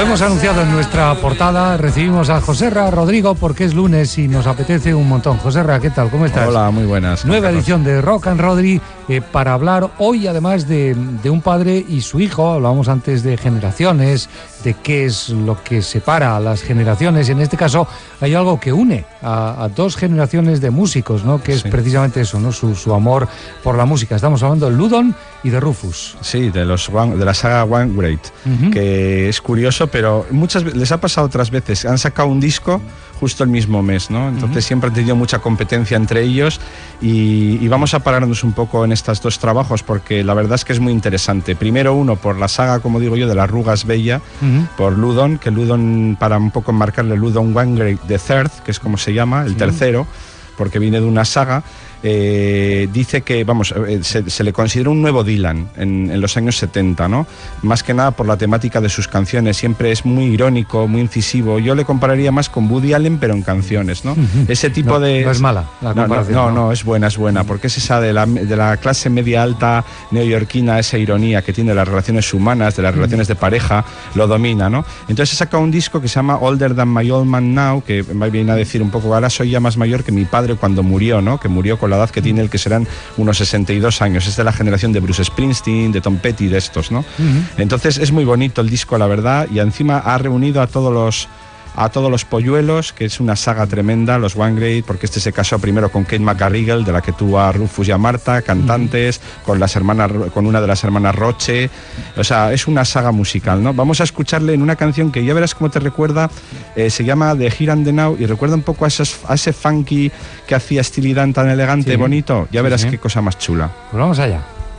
hemos anunciado en nuestra portada, recibimos a Joserra Rodrigo porque es lunes y nos apetece un montón. Joserra, ¿qué tal? ¿Cómo estás? Hola, muy buenas. Nueva edición de Rock and Rodri para hablar hoy además de un padre y su hijo. Hablábamos antes de generaciones, de qué es lo que separa a las generaciones. En este caso hay algo que une a dos generaciones de músicos, ¿no? Que es precisamente eso, ¿no? Su amor por la música. Estamos hablando de Ludon y de Rufus. Sí, de la saga One Great, que es curioso, pero les ha pasado otras veces. Han sacado un disco justo el mismo mes, ¿no? Entonces siempre han tenido mucha competencia entre ellos y vamos a pararnos un poco en estos dos trabajos porque la verdad es que es muy interesante. Primero uno por la saga, como digo yo, de las Rugas Bella, por Ludon, que Ludon, para un poco enmarcarle, Ludon One Great the Third, que es como se llama, el tercero, porque viene de una saga. Dice que, se le considera un nuevo Dylan en los años 70, ¿no? Más que nada por la temática de sus canciones, siempre es muy irónico, muy incisivo. Yo le compararía más con Woody Allen, pero en canciones, ¿no? Ese tipo de... No es mala la comparación. No, es buena, porque es esa de la clase media alta neoyorquina, esa ironía que tiene de las relaciones humanas, de las relaciones de pareja, lo domina, ¿no? Entonces saca un disco que se llama Older Than My Old Man Now, que viene a decir un poco, ahora soy ya más mayor que mi padre cuando murió, ¿no? Que murió con la edad que tiene el que serán unos 62 años. Es de la generación de Bruce Springsteen, de Tom Petty, de estos, ¿no? Entonces es muy bonito el disco, la verdad, y encima ha reunido a todos los polluelos, que es una saga tremenda, los One Great, porque se casó primero con Kate McGarrigle, de la que tuvo a Rufus y a Marta, cantantes, con una de las hermanas Roche. O sea, es una saga musical, ¿no? Vamos a escucharle en una canción que ya verás cómo te recuerda, se llama The Here and the Now, y recuerda un poco a ese funky que hacía Steely Dan tan elegante, bonito. Ya verás qué cosa más chula. Pues vamos allá.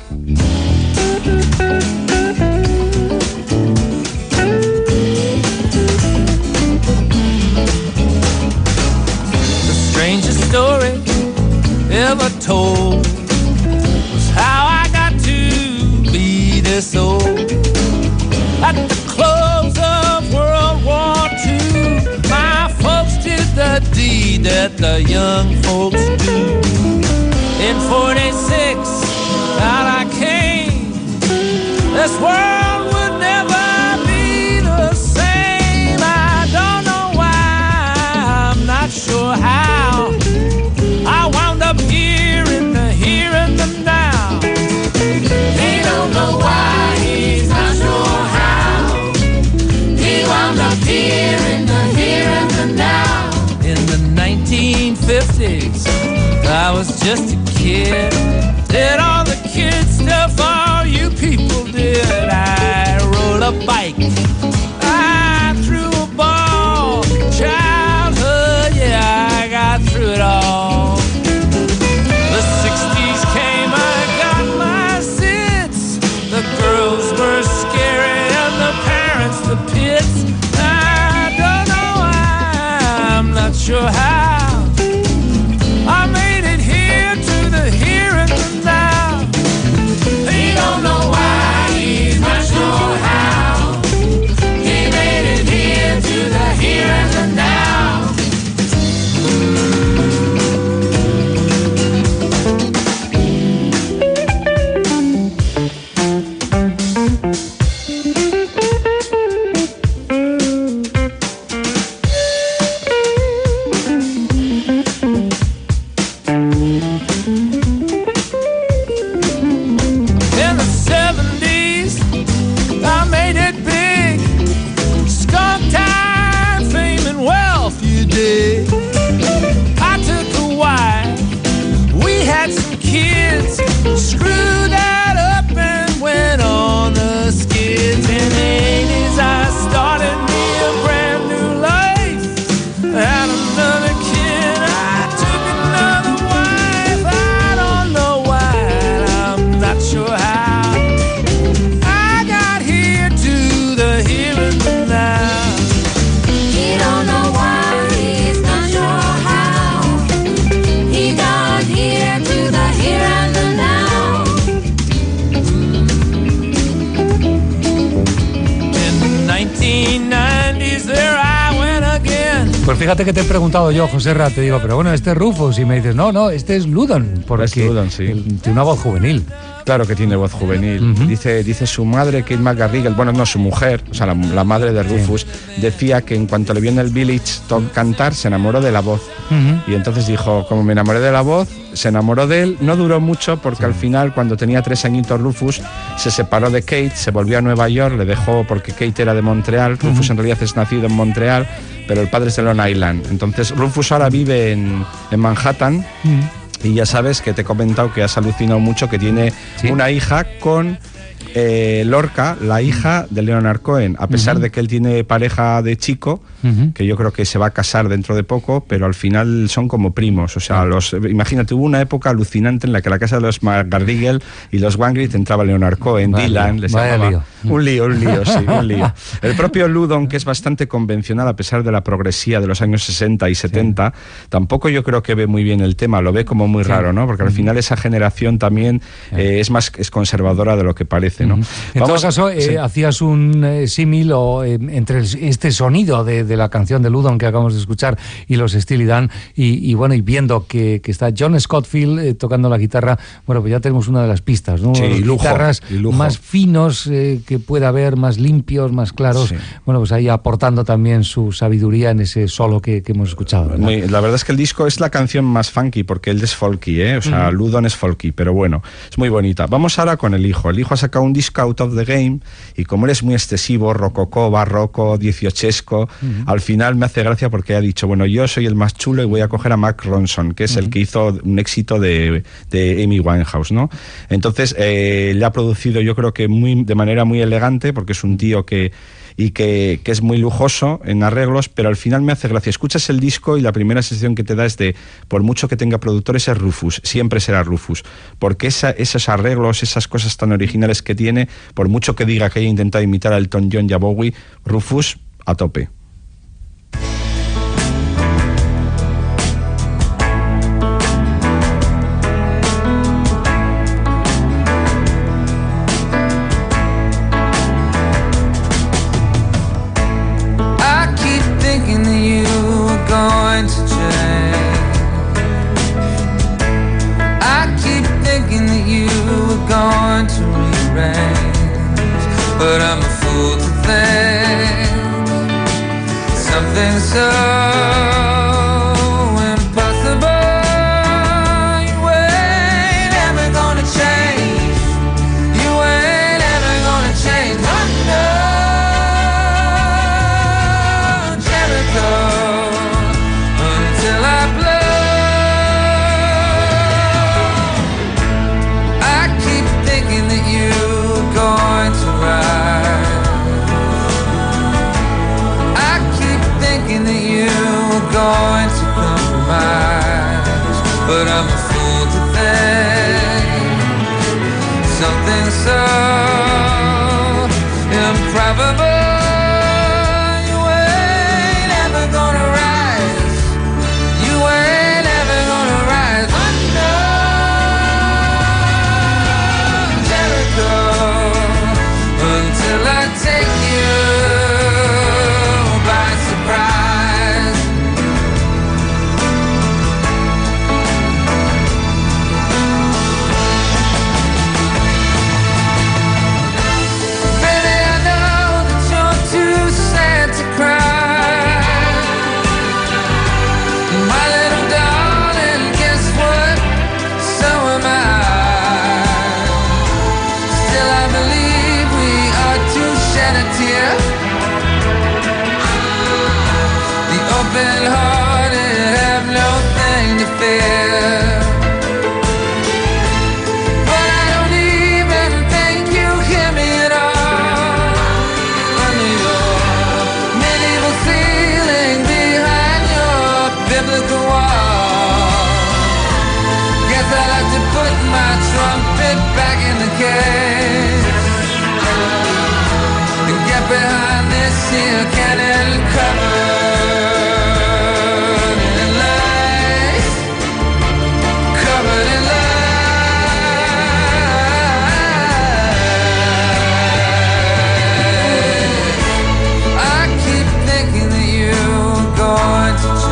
Story ever told was how I got to be this old. At the close of World War II, my folks did the deed that the young folks do. In 46, out I came. This world would never be the same. I don't know why, I'm not sure how. I wound up here and the now. He don't know why, he's not sure how. He wound up here and the now. In the 1950s, I was just a kid. Did all the kid stuff all you people did. I rode a bike, I threw a ball. Childhood, yeah, I got through it all. The 60s came, I got my sits. The girls were scary and the parents the pits. I don't know why, I'm not sure how. I made it here to the here and the now. He don't know why, he's not sure how. He made it here to the here and the now. fíjate que te he preguntado yo, Joserra, te digo, pero bueno, este es Rufus, y me dices, no, este es Ludon, porque Es Ludon, sí. tiene una voz juvenil. Claro que tiene voz juvenil. Dice su madre, Kate McGarrigle, bueno, no, su mujer, o sea, la madre de Rufus, decía que en cuanto le vio en el Village cantar, se enamoró de la voz. Y entonces dijo, como me enamoré de la voz, se enamoró de él. No duró mucho porque al final, cuando tenía 3 añitos Rufus, se separó de Kate, se volvió a Nueva York, le dejó porque Kate era de Montreal. Rufus en realidad es nacido en Montreal, pero el padre es de Long Island. Entonces Rufus ahora vive en Manhattan. Y ya sabes que te he comentado que has alucinado mucho que tiene una hija con Lorca, la hija de Leonard Cohen, a pesar de que él tiene pareja de chico, que yo creo que se va a casar dentro de poco, pero al final son como primos. O sea, imagínate, hubo una época alucinante en la que la casa de los McGarrigle y los Wangrit entraba Leonard Cohen, Dylan, les llamaba. Lío. Un lío, sí, un lío. El propio Ludon, que es bastante convencional a pesar de la progresía de los años 60 y 70, tampoco yo creo que ve muy bien el tema, lo ve como muy raro, ¿no? Porque al final esa generación también es conservadora de lo que parece, ¿no? En todo caso, hacías un símil entre este sonido de la canción de Ludon que acabamos de escuchar y los Steely Dan, y bueno, y viendo que está John Scottfield tocando la guitarra, bueno, pues ya tenemos una de las pistas, ¿no? Sí, lujo, guitarras más finos que pueda haber, más limpios, más claros, bueno, pues ahí aportando también su sabiduría en ese solo que hemos escuchado, ¿verdad? La verdad es que el disco es la canción más funky, porque él es folky, o sea, Ludon es folky, pero bueno, es muy bonita. Vamos ahora con el hijo. El hijo ha sacado un disco, Out of the Game, y como él es muy excesivo, rococó, barroco, dieciochesco, al final me hace gracia porque ha dicho, bueno, yo soy el más chulo y voy a coger a Mark Ronson, que es el que hizo un éxito de Amy Winehouse, ¿no? Entonces, le ha producido, yo creo que de manera muy elegante, porque es un tío que es muy lujoso en arreglos, pero al final me hace gracia. Escuchas el disco y la primera sensación que te da es de, por mucho que tenga productores, es Rufus, siempre será Rufus, porque esos arreglos, esas cosas tan originales que tiene, por mucho que diga que haya intentado imitar a Elton John y a Bowie, Rufus a tope. But I'm a fool to think something so impossible. You ain't ever gonna change. You ain't ever gonna change. Oh no, Jericho, until I blow. I keep thinking that you're going to rise. I keep thinking that you're going to compromise, but I'm a fool to think something so improbable. You ain't ever gonna rise. You ain't ever gonna rise. Oh no, Jericho, until I take you by surprise. Baby, I know that you're too sad to cry. My little darling, guess what? So am I. Still I believe we are to shed a tear. The open-hearted have no thing to fear. But I don't even think you hear me at all. Under your medieval ceiling, behind your biblical wall. Guess I'll have to put my trumpet back in the case and get behind this here cannon covered in lies, covered in lies. I keep thinking that you're going to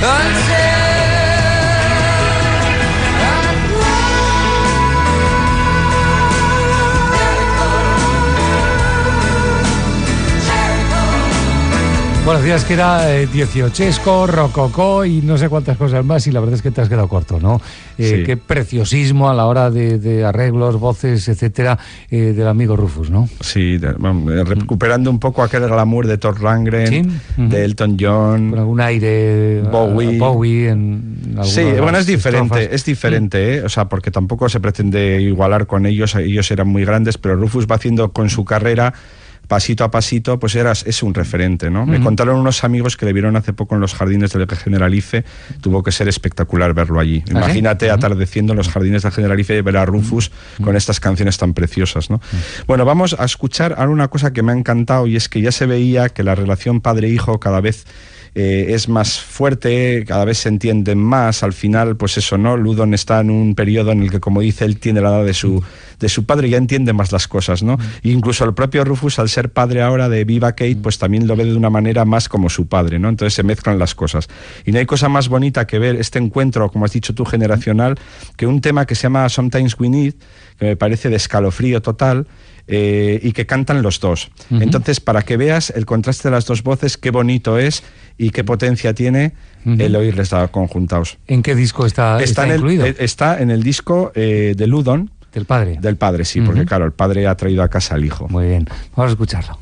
Bueno, decías que era 18esco, rococó y no sé cuántas cosas más, y la verdad es que te has quedado corto, ¿no? Sí. Qué preciosismo a la hora de arreglos, voces, etcétera, del amigo Rufus, ¿no? Sí, recuperando un poco aquel glamour de Thor Rundgren, ¿Sí? de Elton John, Con algún aire Bowie en sí, bueno, es diferente, estrofas. O sea, porque tampoco se pretende igualar con ellos eran muy grandes, pero Rufus va haciendo con su carrera pasito a pasito, pues es un referente, ¿no? Me contaron unos amigos que le vieron hace poco en los jardines del Generalife, tuvo que ser espectacular verlo allí. Imagínate atardeciendo en los jardines del Generalife y ver a Rufus con estas canciones tan preciosas, ¿no? Bueno, vamos a escuchar ahora una cosa que me ha encantado, y es que ya se veía que la relación padre-hijo cada vez es más fuerte, cada vez se entienden más. Al final, pues eso, ¿no? Ludon está en un periodo en el que, como dice, él tiene la edad de su padre y ya entiende más las cosas, ¿no? E incluso el propio Rufus, al ser padre ahora de Viva Kate, pues también lo ve de una manera más como su padre, ¿no? Entonces se mezclan las cosas. Y no hay cosa más bonita que ver este encuentro, como has dicho tú, generacional, que un tema que se llama Sometimes We Need, que me parece de escalofrío total, y que cantan los dos. Entonces, para que veas el contraste de las dos voces, qué bonito es y qué potencia tiene el oírles conjuntados. ¿En qué disco está incluido? Está en el disco de Ludon. ¿Del padre? Del padre, sí, porque claro, el padre ha traído a casa al hijo. Muy bien, vamos a escucharlo.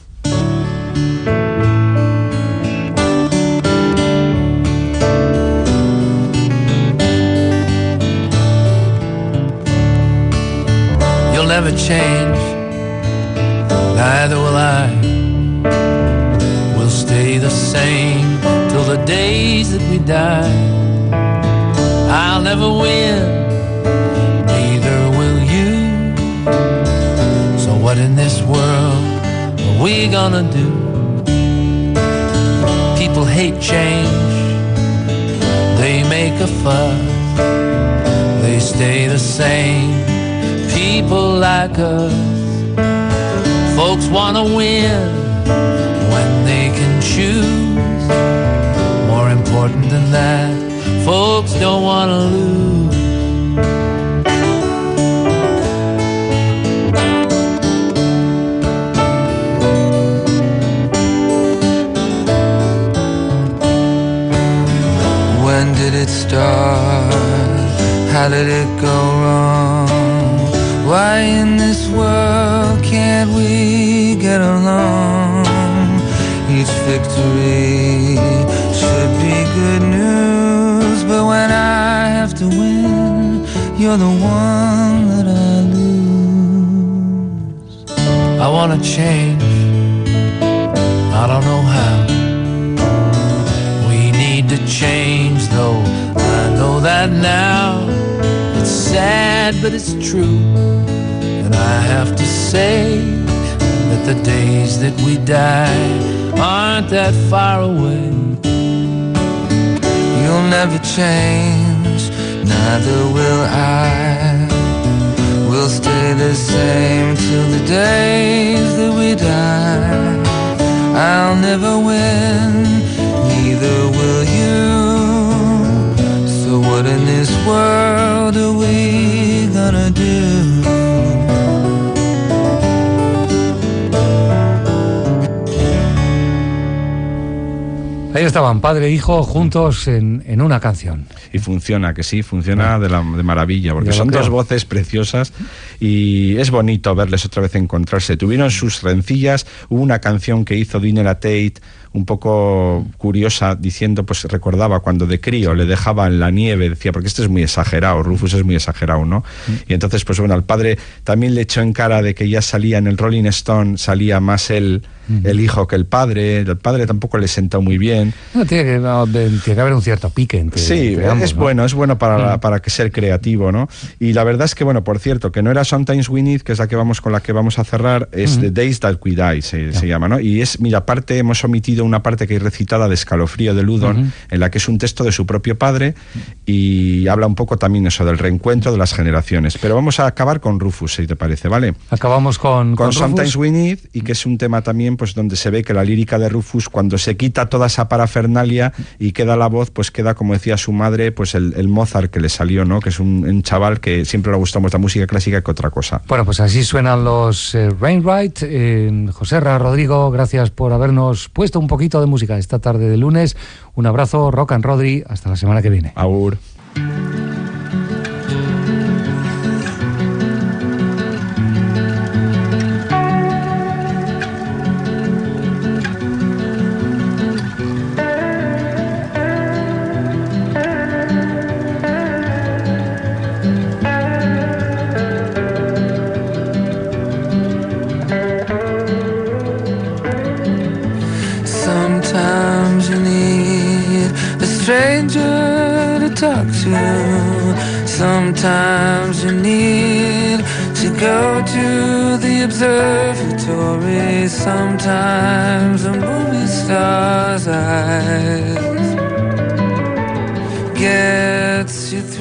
You'll never change, neither will I. We'll stay the same till the days that we die. I'll never win, neither will you. So what in this world are we gonna do? People hate change, they make a fuss, they stay the same. People like us, folks wanna win when they can choose. More important than that, folks don't wanna lose. When did it start? How did it go wrong? Why in this world can't we get along? Each victory should be good news, but when I have to win, you're the one that I lose. I wanna change, I don't know how. We need to change though, I know that now. It's sad but it's true, and I have to say that the days that we die aren't that far away. You'll never change, neither will I. We'll stay the same till the days that we die. I'll never win, neither will you. So what in this world are we gonna do? Ahí estaban, padre e hijo, juntos en una canción. Y funciona, que sí, funciona de maravilla, porque son dos voces preciosas y es bonito verles otra vez encontrarse. Tuvieron sus rencillas, hubo una canción que hizo Dinah Tate, un poco curiosa, diciendo, pues recordaba cuando de crío le dejaba en la nieve, decía, porque este es muy exagerado, Rufus es muy exagerado, ¿no? Y entonces, pues bueno, al padre también le echó en cara de que ya salía en el Rolling Stone, salía más el hijo que el padre tampoco le sentó muy bien. No, tiene que haber un cierto pique entre, sí, entre ambos, es bueno para que ser creativo, ¿no? Y la verdad es que, bueno, por cierto, que no era Sometimes We Need, que es con la que vamos a cerrar, es The Days That We Die, se llama, ¿no? Y es, mira, aparte hemos omitido leído una parte que hay recitada de Escalofrío de Ludon, en la que es un texto de su propio padre y habla un poco también eso del reencuentro de las generaciones. Pero vamos a acabar con Rufus, si te parece, ¿vale? Acabamos con Sometimes Rufus. We Need, y que es un tema también pues donde se ve que la lírica de Rufus, cuando se quita toda esa parafernalia y queda la voz, pues queda, como decía su madre, pues el Mozart que le salió, ¿no? Que es un chaval que siempre le gustó más la música clásica que otra cosa. Bueno, pues así suenan los Wainwright. Joserra, Rodrigo, gracias por habernos puesto un poquito de música esta tarde de lunes. Un abrazo, Rock and Rodri, hasta la semana que viene. Agur. Sometimes you need a stranger to talk to. Sometimes you need to go to the observatory. Sometimes a movie star's eyes gets you through